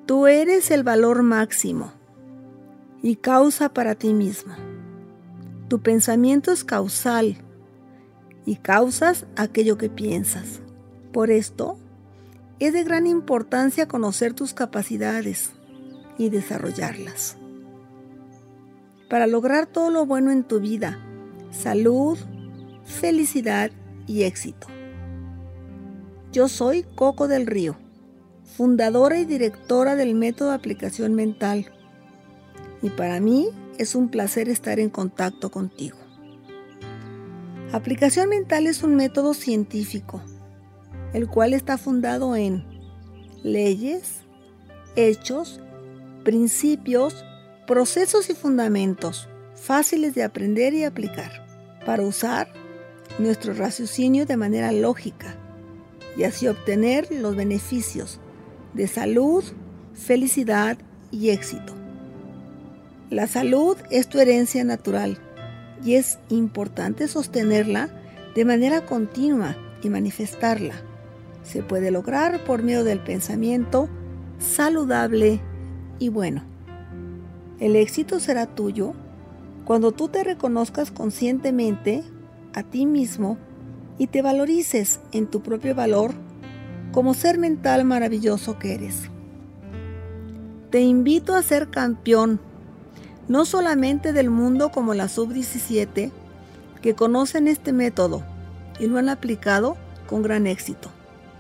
Tú eres el valor máximo y causa para ti mismo. Tu pensamiento es causal y causas aquello que piensas. Por esto, es de gran importancia conocer tus capacidades y desarrollarlas. Para lograr todo lo bueno en tu vida, salud, felicidad y éxito. Yo soy Coco del Río, fundadora y directora del método de aplicación mental. Y para mí es un placer estar en contacto contigo. Aplicación mental es un método científico, el cual está fundado en leyes, hechos, principios, procesos y fundamentos fáciles de aprender y aplicar para usar nuestro raciocinio de manera lógica y así obtener los beneficios de salud, felicidad y éxito. La salud es tu herencia natural y es importante sostenerla de manera continua y manifestarla. Se puede lograr por medio del pensamiento saludable y bueno. El éxito será tuyo cuando tú te reconozcas conscientemente a ti mismo y te valorices en tu propio valor como ser mental maravilloso que eres. Te invito a ser campeón, no solamente del mundo como la sub-17, que conocen este método y lo han aplicado con gran éxito.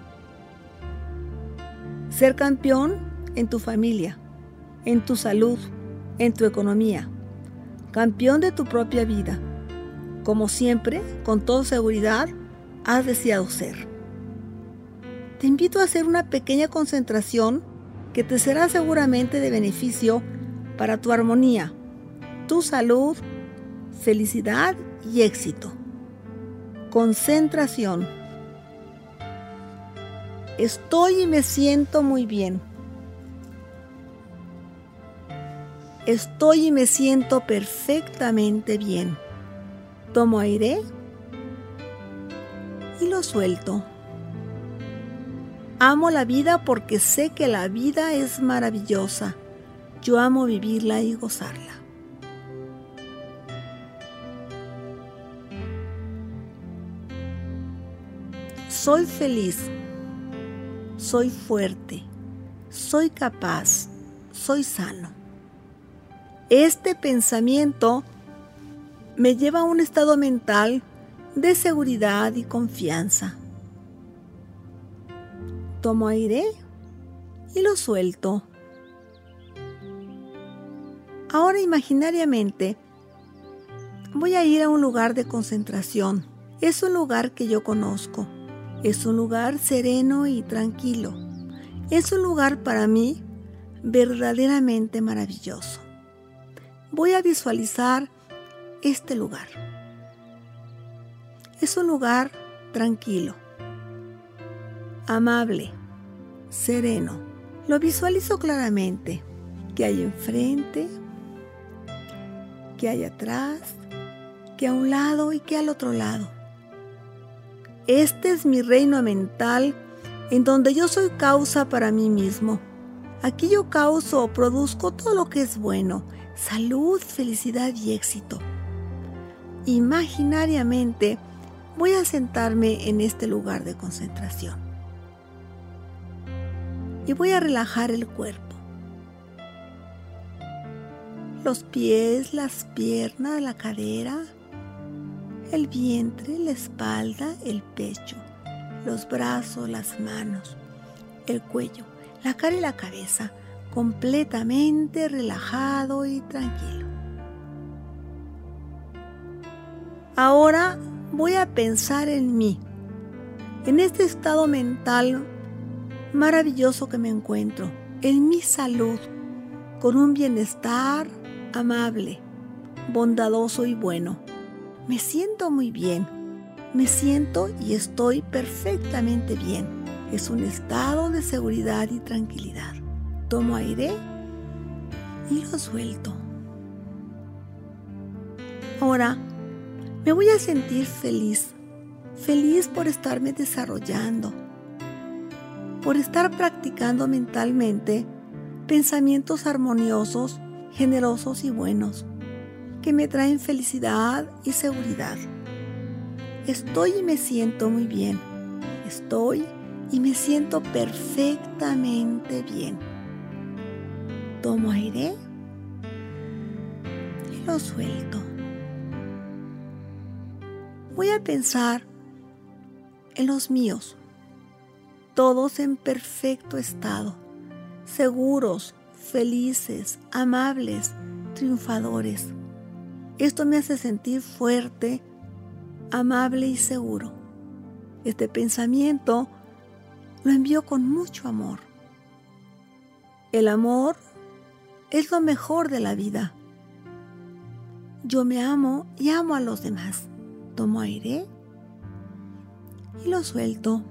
Ser campeón en tu familia, en tu salud, en tu economía, campeón de tu propia vida, como siempre, con toda seguridad, has deseado ser. Te invito a hacer una pequeña concentración que te será seguramente de beneficio para tu armonía, tu salud, felicidad y éxito. Concentración. Estoy y me siento muy bien. Estoy y me siento perfectamente bien. Tomo aire y lo suelto. Amo la vida porque sé que la vida es maravillosa. Yo amo vivirla y gozarla. Soy feliz. Soy fuerte. Soy capaz. Soy sano. Este pensamiento me lleva a un estado mental de seguridad y confianza. Tomo aire y lo suelto. Ahora imaginariamente voy a ir a un lugar de concentración. Es un lugar que yo conozco. Es un lugar sereno y tranquilo. Es un lugar para mí verdaderamente maravilloso. Voy a visualizar este lugar. Es un lugar tranquilo, amable, sereno. Lo visualizo claramente. ¿Qué hay enfrente? ¿Qué hay atrás? ¿Qué a un lado y qué al otro lado? Este es mi reino mental en donde yo soy causa para mí mismo. Aquí yo causo o produzco todo lo que es bueno, salud, felicidad y éxito. Imaginariamente voy a sentarme en este lugar de concentración y voy a relajar el cuerpo. Los pies, las piernas, la cadera, el vientre, la espalda, el pecho, los brazos, las manos, el cuello, la cara y la cabeza, completamente relajado y tranquilo. Ahora voy a pensar en mí, en este estado mental maravilloso que me encuentro, en mi salud, con un bienestar amable, bondadoso y bueno. Me siento muy bien, me siento y estoy perfectamente bien. Es un estado de seguridad y tranquilidad. Tomo aire y lo suelto. Ahora me voy a sentir feliz por estarme desarrollando, por estar practicando mentalmente pensamientos armoniosos, generosos y buenos, que me traen felicidad y seguridad. Estoy y me siento muy bien. Estoy y me siento perfectamente bien. Tomo aire y lo suelto. Voy a pensar en los míos, todos en perfecto estado, seguros, felices, amables, triunfadores. Esto me hace sentir fuerte, amable y seguro. Este pensamiento lo envío con mucho amor. El amor es lo mejor de la vida. Yo me amo y amo a los demás. Tomo aire y lo suelto.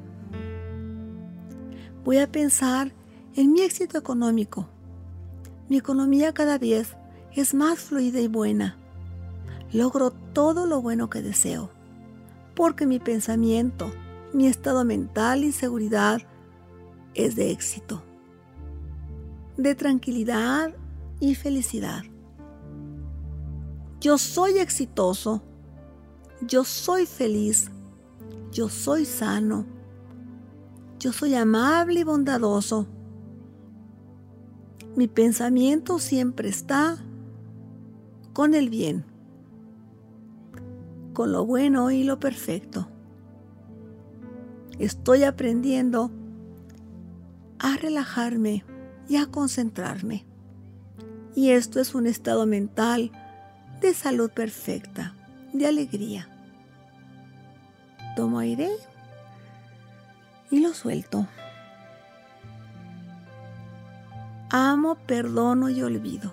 Voy a pensar en mi éxito económico. Mi economía cada vez es más fluida y buena. Logro todo lo bueno que deseo, porque mi pensamiento, mi estado mental y seguridad es de éxito, de tranquilidad y felicidad. Yo soy exitoso, yo soy feliz, yo soy sano, yo soy amable y bondadoso. Mi pensamiento siempre está con el bien, con lo bueno y lo perfecto. Estoy aprendiendo a relajarme y a concentrarme. Y esto es un estado mental de salud perfecta, de alegría. Tomo aire y lo suelto. Amo, perdono y olvido,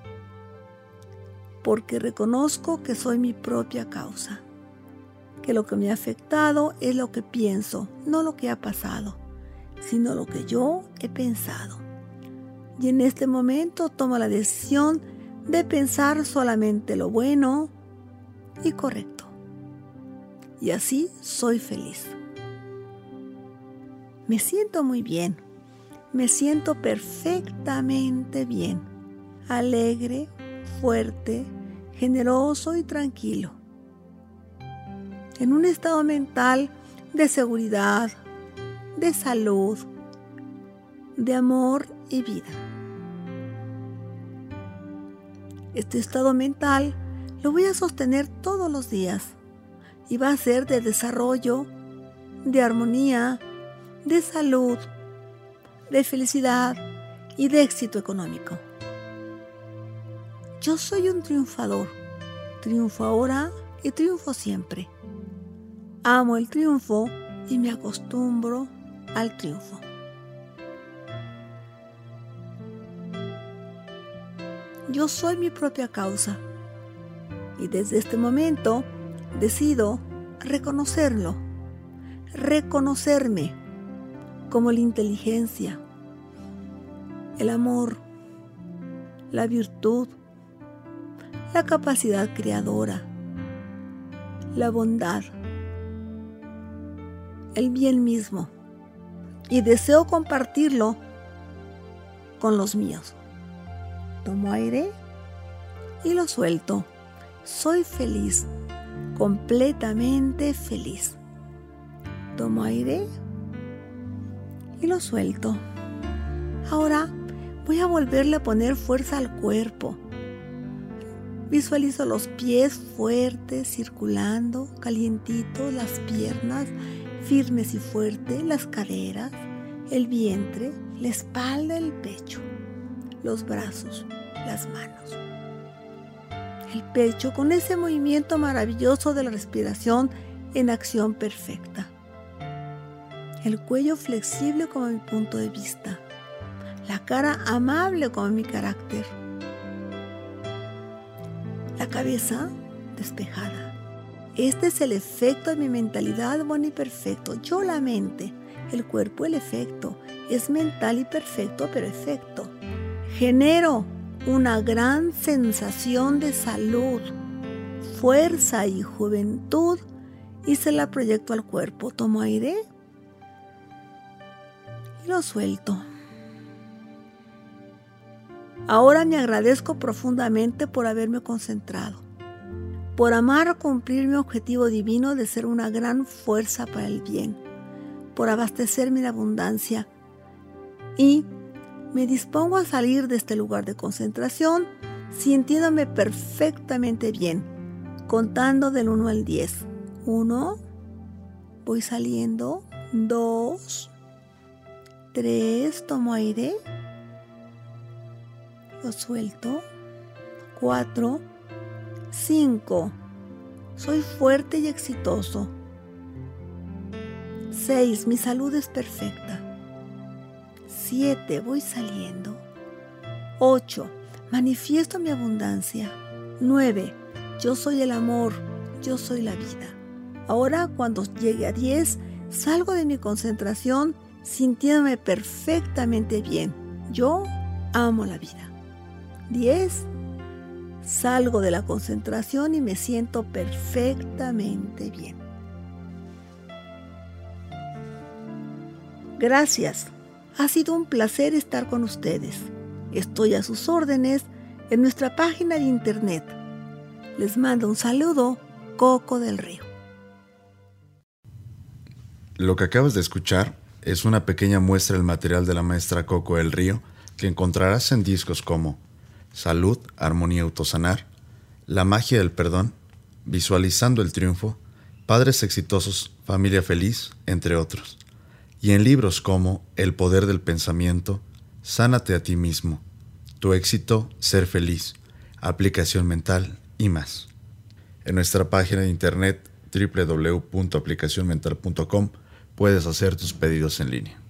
porque reconozco que soy mi propia causa, que lo que me ha afectado es lo que pienso, no lo que ha pasado, sino lo que yo he pensado. Y en este momento tomo la decisión de pensar solamente lo bueno y correcto. Y así soy feliz. Me siento muy bien. Me siento perfectamente bien, alegre, fuerte, generoso y tranquilo. En un estado mental de seguridad, de salud, de amor y vida. Este estado mental lo voy a sostener todos los días y va a ser de desarrollo, de armonía, de salud, de felicidad y de éxito económico. Yo soy un triunfador. Triunfo ahora y triunfo siempre. Amo el triunfo y me acostumbro al triunfo. Yo soy mi propia causa y desde este momento decido reconocerlo, reconocerme como la inteligencia, el amor, la virtud, la capacidad creadora, la bondad, el bien mismo, y deseo compartirlo con los míos. Tomo aire y lo suelto. Soy feliz, completamente feliz. Tomo aire y lo suelto. Ahora voy a volverle a poner fuerza al cuerpo. Visualizo los pies fuertes, circulando, calientitos, las piernas firmes y fuertes, las caderas, el vientre, la espalda, el pecho, los brazos, las manos. El pecho con ese movimiento maravilloso de la respiración en acción perfecta. El cuello flexible como mi punto de vista. La cara amable como mi carácter. La cabeza despejada. Este es el efecto de mi mentalidad buena y perfecto. Yo la mente, el cuerpo el efecto. Es mental y perfecto, pero efecto. Genero una gran sensación de salud, fuerza y juventud y se la proyecto al cuerpo. Tomo aire y lo suelto. Ahora me agradezco profundamente por haberme concentrado, por amar o cumplir mi objetivo divino de ser una gran fuerza para el bien, por abastecerme de abundancia, y me dispongo a salir de este lugar de concentración sintiéndome perfectamente bien, contando del 1 al 10. 1, voy saliendo. 2, 3, tomo aire, lo suelto. 4, 5, soy fuerte y exitoso. 6, mi salud es perfecta. 7, voy saliendo. 8, manifiesto mi abundancia. 9, yo soy el amor, yo soy la vida. Ahora, cuando llegue a 10, salgo de mi concentración sintiéndome perfectamente bien. Yo amo la vida. 10, salgo de la concentración y me siento perfectamente bien. Gracias. Ha sido un placer estar con ustedes. Estoy a sus órdenes en nuestra página de internet. Les mando un saludo, Coco del Río. Lo que acabas de escuchar es una pequeña muestra del material de la maestra Coco del Río que encontrarás en discos como Salud, Armonía, Autosanar, La Magia del Perdón, Visualizando el Triunfo, Padres Exitosos, Familia Feliz, entre otros. Y en libros como El Poder del Pensamiento, Sánate a ti mismo, Tu éxito, Ser feliz, Aplicación mental y más. En nuestra página de internet www.aplicacionmental.com puedes hacer tus pedidos en línea.